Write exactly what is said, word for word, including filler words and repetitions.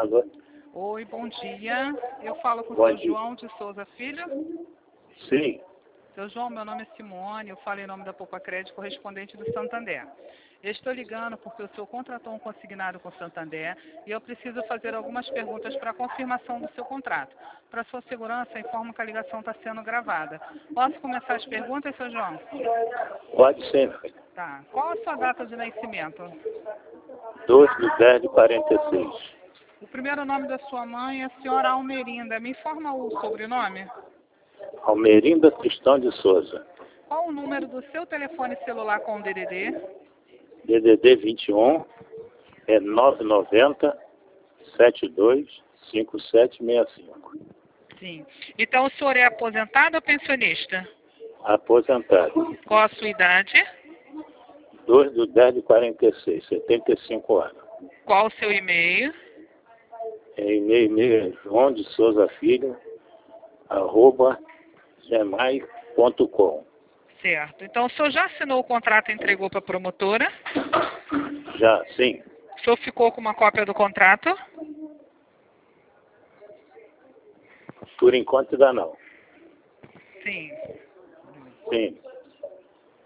Alô? Oi, bom dia. Eu falo com o Bom seu dia. João de Souza Filho. Sim. Seu João, meu nome é Simone, eu falo em nome da Poupa Crédito, correspondente do Santander. Eu estou ligando porque o senhor contratou um consignado com o Santander e eu preciso fazer algumas perguntas para confirmação do seu contrato. Para sua segurança, informo que a ligação está sendo gravada. Posso começar as perguntas, seu João? Pode ser. Tá. Qual a sua data de nascimento? dois de dez de quarenta e seis. O primeiro nome da sua mãe é a senhora Almerinda. Me informa o sobrenome? Almerinda Cristão de Souza. Qual o número do seu telefone celular com o D D D? D D D vinte e um é nove nove zero sete dois cinco sete seis cinco. Sim. Então o senhor é aposentado ou pensionista? Aposentado. Qual a sua idade? dois de dez de quarenta e seis, setenta e cinco anos. Qual o seu e-mail? É e-mail, e-mail João de Souza Filho, arroba gmail ponto com. Certo. Então o senhor já assinou o contrato e entregou para a promotora? Já, sim. O senhor ficou com uma cópia do contrato? Por enquanto ainda não. Sim. Sim.